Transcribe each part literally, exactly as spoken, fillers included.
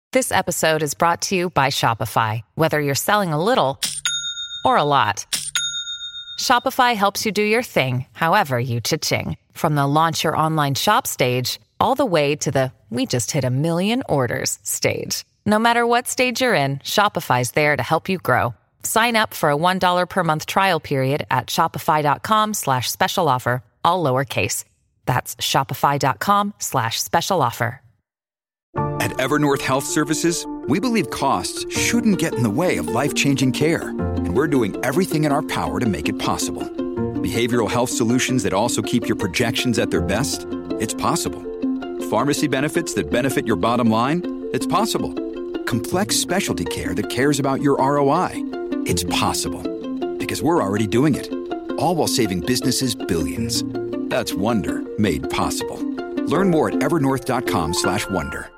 This episode is brought to you by Shopify. Whether you're selling a little or a lot, Shopify helps you do your thing, however you cha-ching. From the launch your online shop stage, all the way to the we just hit a million orders stage. No matter what stage you're in, Shopify's there to help you grow. Sign up for a one dollar per month trial period at shopify.com slash special offer, all lowercase. That's shopify.com slash special offer. At Evernorth Health Services, we believe costs shouldn't get in the way of life-changing care, and we're doing everything in our power to make it possible. Behavioral health solutions that also keep your projections at their best? It's possible. Pharmacy benefits that benefit your bottom line? It's possible. Complex specialty care that cares about your R O I? It's possible. Because we're already doing it. All while saving businesses billions. That's Wonder made possible. Learn more at evernorth.com slash wonder.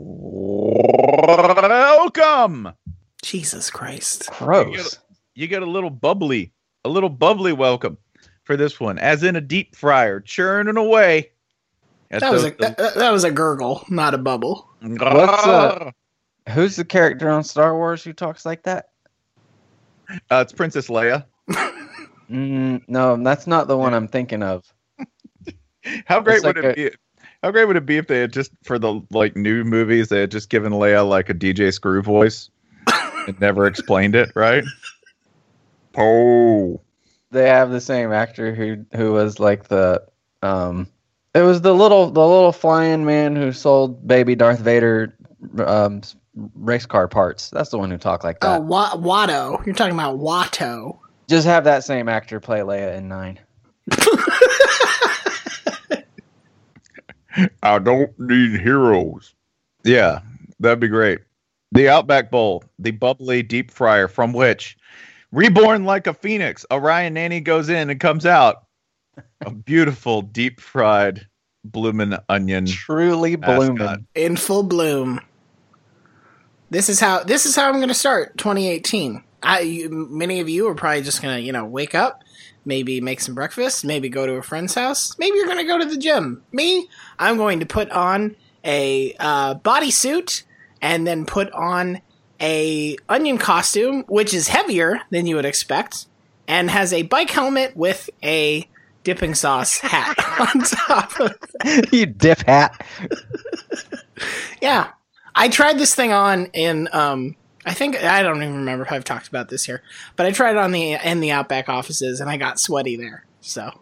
Welcome. Jesus Christ. Gross. You get, a, you get a little bubbly, a little bubbly welcome for this one, as in a deep fryer churning away. That was, a, that, that was a gurgle, not a bubble. What's uh, who's the character on Star Wars who talks like that? Uh, it's Princess Leia. mm, no, that's not the one I'm thinking of. How great it's would like it a, be? How great would it be if they had just, for the like new movies, they had just given Leia like a D J Screw voice and never explained it, right? Oh, they have the same actor who who was like the um, it was the little the little flying man who sold baby Darth Vader um race car parts. That's the one who talked like that. Oh, Wa- Watto. You're talking about Watto. Just have that same actor play Leia in nine. I don't need heroes. Yeah, that'd be great. The Outback Bowl, the bubbly deep fryer from which, reborn like a phoenix, Orion Nanny goes in and comes out. A beautiful deep fried bloomin' onion. Truly bloomin'. In full bloom. This is how this is how I'm going to start twenty eighteen. I you, many of you are probably just going to, you know, wake up, maybe make some breakfast, maybe go to a friend's house, maybe you're going to go to the gym. Me, I'm going to put on a uh, bodysuit and then put on a onion costume, which is heavier than you would expect, and has a bike helmet with a dipping sauce hat on top of it. You dip hat. Yeah. I tried this thing on in, um, I think, I don't even remember if I've talked about this here, but I tried it on the, in the Outback offices and I got sweaty there, so.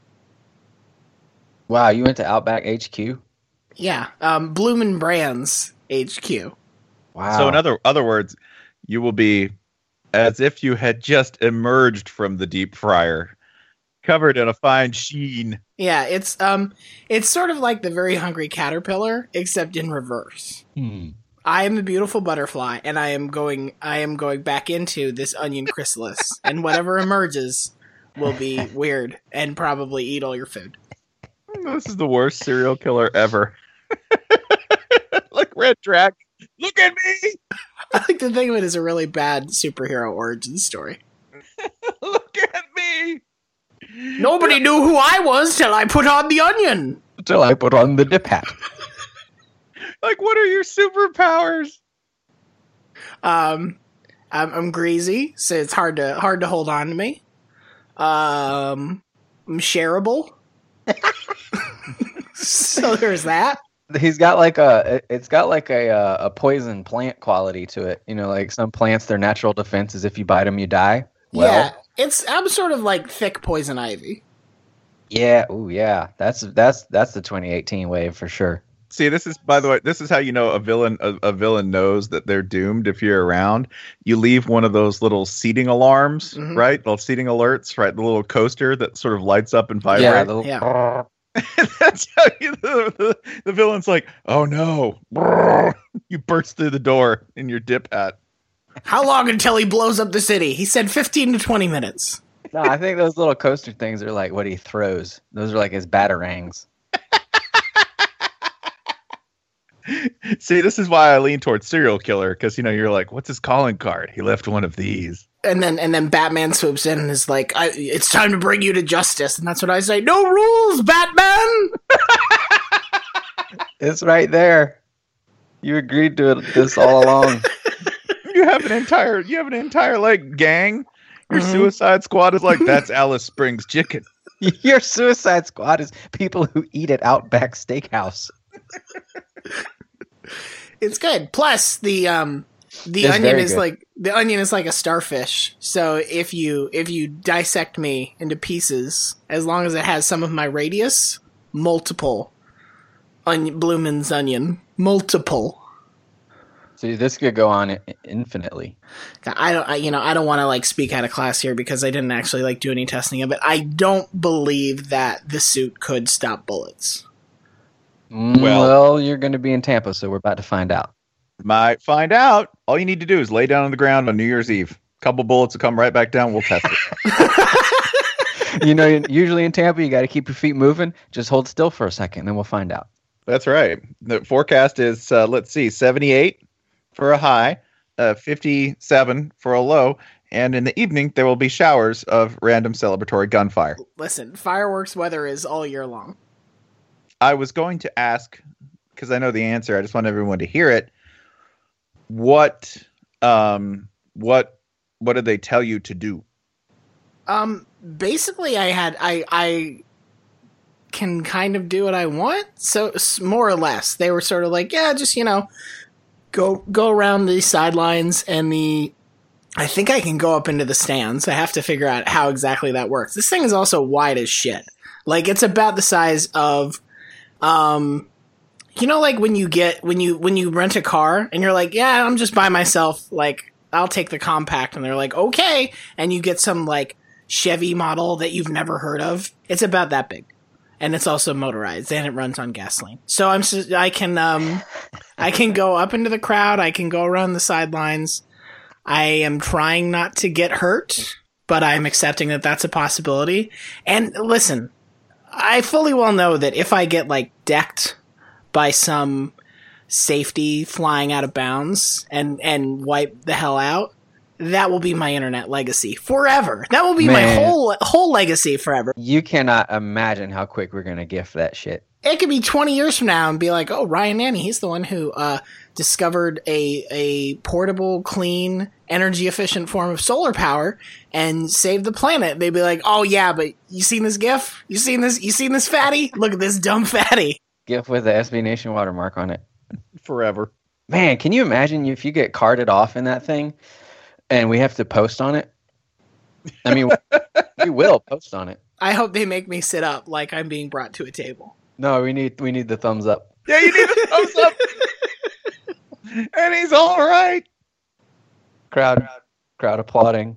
Wow, you went to Outback H Q? Yeah, um, Bloomin' Brands H Q. Wow. So in other, other words, you will be as if you had just emerged from the deep fryer, covered in a fine sheen. Yeah, it's um, it's sort of like the Very Hungry Caterpillar, except in reverse. Hmm. I am a beautiful butterfly, and I am going. I am going back into this onion chrysalis, and whatever emerges will be weird and probably eat all your food. This is the worst serial killer ever. Like Red Dragon. Look at me. I like to think of it as a really bad superhero origin story. Look at me. Nobody knew who I was till I put on the onion. Till I put on the dip hat. Like, what are your superpowers? Um, I'm, I'm greasy, so it's hard to hard to hold on to me. Um, I'm shareable. So there's that. He's got like a, it's got like a a poison plant quality to it. You know, like some plants, their natural defense is if you bite them, you die. Well, yeah, it's I'm sort of like thick poison ivy. Yeah, ooh, yeah. That's that's that's the twenty eighteen wave for sure. See, this is, by the way, this is how you know a villain a, a villain knows that they're doomed if you're around. You leave one of those little seating alarms, mm-hmm. right? Little seating alerts, right? The little coaster that sort of lights up and vibrates. Yeah, the, yeah. That's how you, the, the, the villain's like, oh no. You burst through the door in your dip hat. How long until he blows up the city? He said fifteen to twenty minutes. No, I think those little coaster things are like what he throws. Those are like his batarangs. See, this is why I lean towards serial killer, because, you know, you're like, what's his calling card? He left one of these. And then and then Batman swoops in and is like, I, it's time to bring you to justice. And that's what I say. No rules, Batman! It's right there. You agreed to it, this all along. You have an entire, you have an entire like gang. Your mm-hmm. Suicide Squad is like, that's Alice Springs chicken. Your Suicide Squad is people who eat at Outback Steakhouse. It's good. Plus, the um, the it's onion is good. like the onion is like a starfish. So if you if you dissect me into pieces, as long as it has some of my radius, multiple onion, Bloomin's onion, multiple. See, this could go on infinitely. I don't, I, you know, I don't want to like speak out of class here because I didn't actually like do any testing of it. I don't believe that the suit could stop bullets. Well, well you're going to be in Tampa, so we're about to find out. Might find out. All you need to do is lay down on the ground on New Year's Eve. Couple bullets will come right back down. We'll test it. You know, usually in Tampa, you got to keep your feet moving. Just hold still for a second, then we'll find out. That's right. The forecast is, uh, let's see, seventy-eight. For a high, uh, fifty-seven for a low, and in the evening there will be showers of random celebratory gunfire. Listen, fireworks weather is all year long. I was going to ask, because I know the answer, I just want everyone to hear it. What, um, what, what did they tell you to do? Um, basically, I had I I can kind of do what I want, so more or less. They were sort of like, yeah, just you know. Go go around the sidelines and the. I think I can go up into the stands. I have to figure out how exactly that works. This thing is also wide as shit. Like it's about the size of, um, you know, like when you get when you when you rent a car and you're like, yeah, I'm just by myself. Like I'll take the compact, and they're like, okay, and you get some like Chevy model that you've never heard of. It's about that big. And it's also motorized, and it runs on gasoline. So I'm, I can, um, I can go up into the crowd. I can go around the sidelines. I am trying not to get hurt, but I'm accepting that that's a possibility. And listen, I fully well know that if I get like decked by some safety flying out of bounds and and wipe the hell out, that will be my internet legacy forever. That will be Man. my whole whole legacy forever. You cannot imagine how quick we're gonna gift that shit. It could be twenty years from now and be like, oh, Ryan Nanny, he's the one who uh, discovered a a portable, clean, energy efficient form of solar power and saved the planet. They'd be like, oh yeah, but you seen this GIF? You seen this? You seen this fatty? Look at this dumb fatty. GIF with the S B Nation watermark on it. Forever. Man, can you imagine if you get carted off in that thing? And we have to post on it? I mean, we will post on it. I hope they make me sit up like I'm being brought to a table. No, we need we need the thumbs up. Yeah, you need the thumbs up. And he's all right. Crowd, crowd applauding.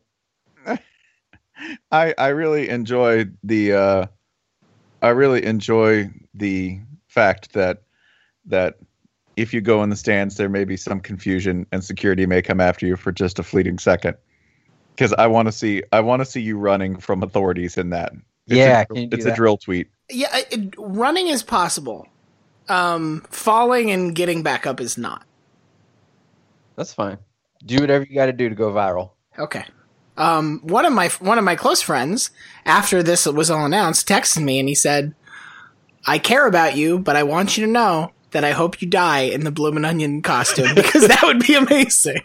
I I really enjoy the uh, I really enjoy the fact that that. If you go in the stands, there may be some confusion and security may come after you for just a fleeting second. Because I want to see, I want to see you running from authorities in that. It's yeah, a, it's that? a drill tweet. Yeah, it, running is possible. Um, falling and getting back up is not. That's fine. Do whatever you got to do to go viral. Okay. Um, one of my one of my close friends, after this was all announced, texted me and he said, "I care about you, but I want you to know that I hope you die in the Bloomin' Onion costume because that would be amazing."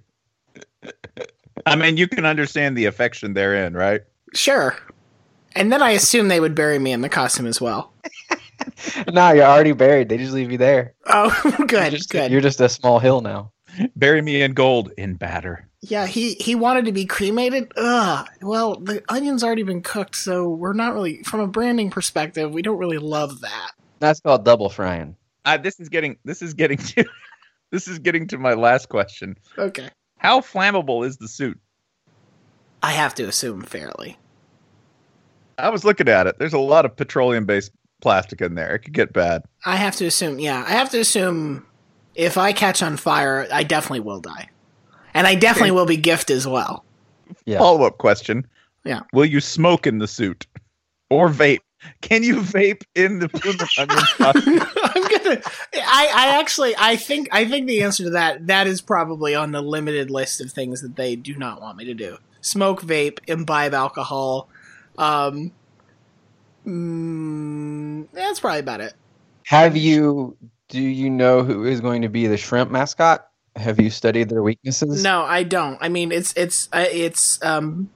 I mean, you can understand the affection therein, right? Sure. And then I assume they would bury me in the costume as well. No, you're already buried. They just leave you there. Oh, good, you're just, good. You're just a small hill now. Bury me in gold in batter. Yeah, he, he wanted to be cremated. Ugh. Well, the onion's already been cooked, so we're not really, from a branding perspective, we don't really love that. That's called double frying. Uh, this is getting this is getting to this is getting to my last question. Okay. How flammable is the suit? I have to assume fairly. I was looking at it. There's a lot of petroleum-based plastic in there. It could get bad. I have to assume, yeah. I have to assume if I catch on fire, I definitely will die. And I definitely will be gifted as well. Yeah. Follow-up question. Yeah. Will you smoke in the suit? Or vape? Can you vape in the Bloomin' Onion costume? I'm gonna. I, I actually. I think. I think the answer to that. That is probably on the limited list of things that they do not want me to do. Smoke, vape, imbibe alcohol. Um. Mm, that's probably about it. Have you Do you know who is going to be the shrimp mascot? Have you studied their weaknesses? No, I don't. I mean, it's it's uh, it's um,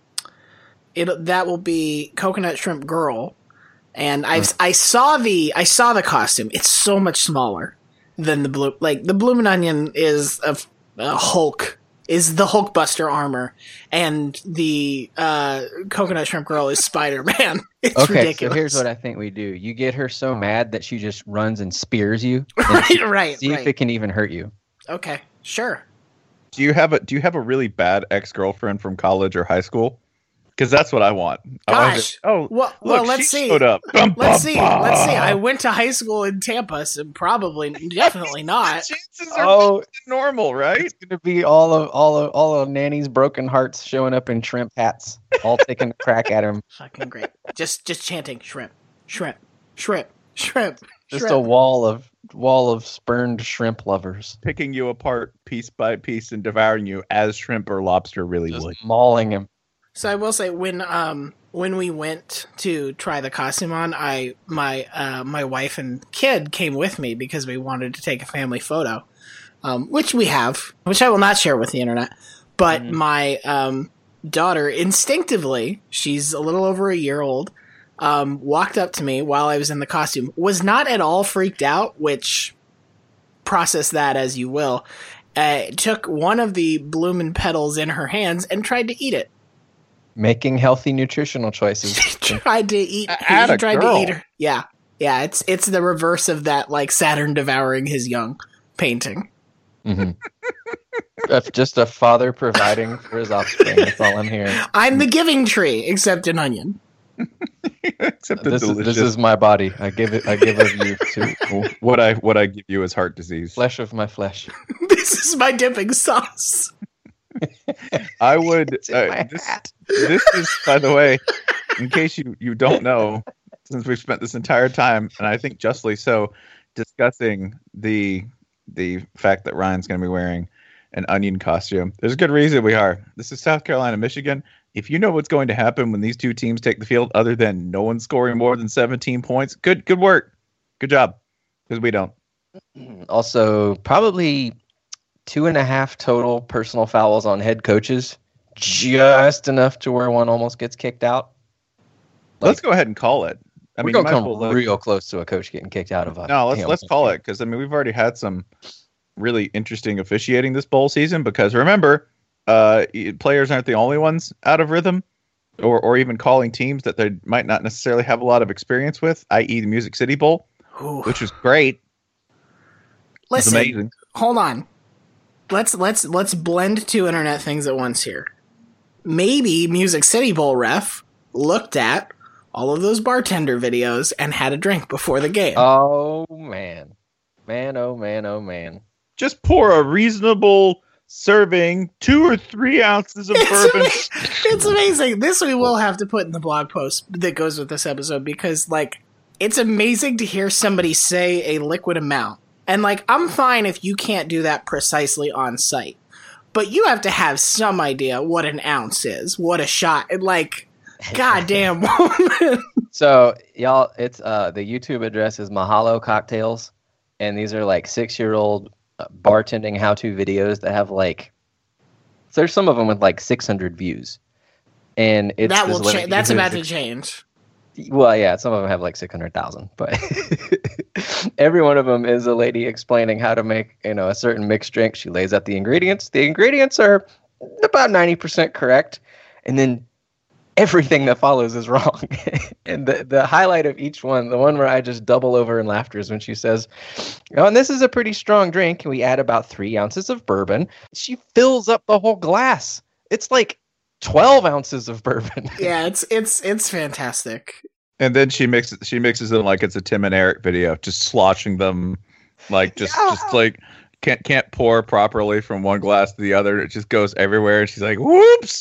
it that will be Coconut Shrimp Girl, and I Hmm. I saw the I saw the costume. It's so much smaller than the blue. Like the Bloomin' Onion is a, a Hulk, is the Hulkbuster armor, and the uh, Coconut Shrimp Girl is Spider Man. It's Okay, ridiculous. so here's what I think we do. You get her so mad that she just runs and spears you. And right, right, see right. if it can even hurt you. Okay, sure. Do you have a Do you have a really bad ex girlfriend from college or high school? Because that's what I want. I want Gosh. to- oh, Well, look, well, let's she see. showed up. Bum, Let's bum, see. Let's see. bum. I went to high school in Tampa, so probably, definitely not. Chances are Oh, normal, right? it's gonna be all of all of all of Nanny's broken hearts showing up in shrimp hats, all taking a crack at him. Fucking great. Just, just chanting shrimp, shrimp, shrimp, shrimp. Just shrimp. a wall of wall of spurned shrimp lovers, Picking you apart piece by piece and devouring you as shrimp or lobster really just would. mauling him. So I will say when um when we went to try the costume on, I my uh my wife and kid came with me because we wanted to take a family photo, um, which we have, which I will not share with the internet. But Mhm. my um daughter instinctively, she's a little over a year old, um, walked up to me while I was in the costume, was not at all freaked out, which process that as you will. Uh, took one of the bloomin' petals in her hands and tried to eat it. Making healthy nutritional choices. tried to eat. Atta He tried girl. to eat her. Yeah, yeah. It's it's the reverse of that, like Saturn devouring his young painting. Mhm. That's just a father providing for his offspring. That's all I'm hearing. I'm the giving tree, except an onion. Except the This is, delicious. this is my body. I give it. I give of you to what I what I give you is heart disease. flesh of my flesh. This is my dipping sauce. I would. It's in Uh, my this, hat. this is, by the way, in case you you don't know, since we've spent this entire time, and I think justly so, discussing the the fact that Ryan's going to be wearing an onion costume. There's a good reason we are. This is South Carolina, Michigan. If you know what's going to happen when these two teams take the field, other than no one scoring more than seventeen points, good good work, good job, because we don't. Also, probably two and a half total personal fouls on head coaches, just enough to where one almost gets kicked out. Let's go ahead and call it. I We're mean, you gonna might as come well look- real close to a coach getting kicked out of a. No, let's you know, let's call it, because I mean we've already had some really interesting officiating this bowl season. Because remember, uh, y- players aren't the only ones out of rhythm, or or even calling teams that they might not necessarily have a lot of experience with, that is, the Music City Bowl, Ooh. which was great. It was Listen, amazing. hold on. Let's let's let's blend two internet things at once here. Maybe Music City Bowl ref looked at all of those bartender videos and had a drink before the game. Oh man, man, oh man, oh man. Just pour a reasonable serving, two or three ounces of It's, bourbon. ama- it's amazing. This we will have to put in the blog post that goes with this episode because, like, it's amazing to hear somebody say a liquid amount. And, like, I'm fine if you can't do that precisely on site. But you have to have some idea what an ounce is, what a shot. And, like, goddamn woman. So y'all, it's uh the YouTube address is Mahalo Cocktails, and these are like six year old uh, bartending how to videos that have like. There's some of them with like six hundred views, and it's that this will lady change. That's who's about to ex- change. Well, yeah, some of them have like six hundred thousand, but every one of them is a lady explaining how to make, you know, a certain mixed drink. She lays out the ingredients. The ingredients are about ninety percent correct, and then everything that follows is wrong. And the, the highlight of each one, the one where I just double over in laughter, is when she says, oh, and this is a pretty strong drink. And we add about three ounces of bourbon. She fills up the whole glass. It's like twelve ounces of bourbon. Yeah, it's it's it's fantastic. And then she mixes she mixes it like it's a Tim and Eric video, just sloshing them, like just Yeah. just like can't can't pour properly from one glass to the other. It just goes everywhere. And she's like, "Whoops!"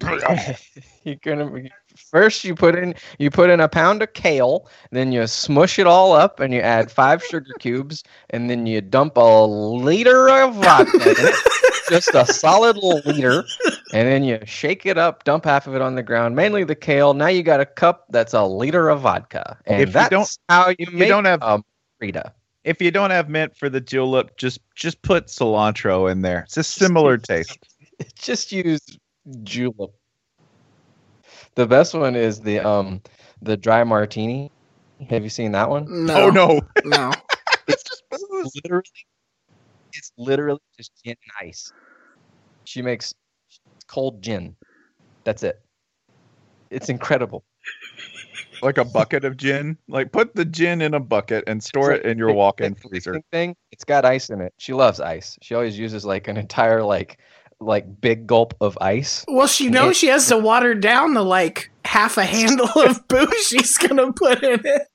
You're gonna first you put in you put in a pound of kale, then you smush it all up, and you add five sugar cubes, and then you dump a liter of vodka in it, just a solid little liter, and then you shake it up, dump half of it on the ground, mainly the kale. Now you got a cup that's a liter of vodka, and If you that's don't- how you make don't have- a margarita. if you don't have mint for the julep, just just put cilantro in there. It's a similar taste. Just use julep. The best one is the um the dry martini. Have you seen that one? No. Oh no, No. It's just literally, it's literally just gin and ice. She makes cold gin. That's it. It's incredible. like a bucket of gin. Like put the gin in a bucket and store it in your walk-in freezer. Thing. It's got ice in it. She loves ice. She always uses like an entire like like big gulp of ice. Well, she knows she has to water down the like half a handle of booze she's gonna put in it.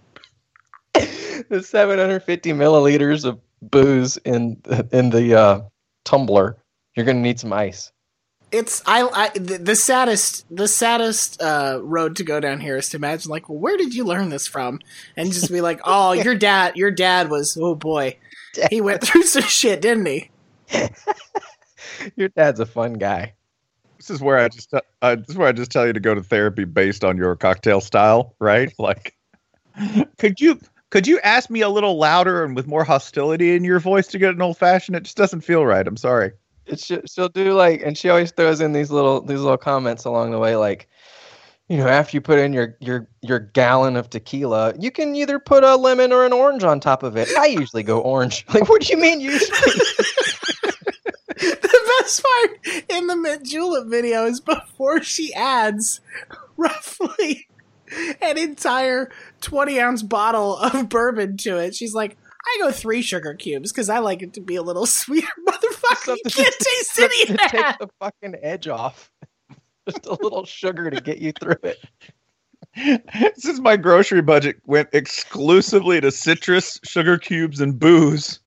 The seven hundred fifty milliliters of booze in in the uh, tumbler. You're gonna need some ice. It's I, I the, the saddest the saddest uh, road to go down here is to imagine like, well, where did you learn this from? And just be like, oh, your dad your dad was oh boy, he went through some shit, didn't he? Your dad's a fun guy. This is where I just uh, this is where I just tell you to go to therapy based on your cocktail style, right? Like, could you could you ask me a little louder and with more hostility in your voice to get an old fashioned? It just doesn't feel right. I'm sorry. It's she'll do like, and she always throws in these little these little comments along the way, like, you know, after you put in your your your gallon of tequila, you can either put a lemon or an orange on top of it. I usually go orange. Like, what do you mean usually? The best part in the Mint Julep video is before she adds roughly an entire twenty ounce bottle of bourbon to it. She's like, I go three sugar cubes because I like it to be a little sweeter. Motherfucker, you can't taste any of that. Take the fucking edge off. Just a little sugar to get you through it. Since my grocery budget went exclusively to citrus, sugar cubes, and booze,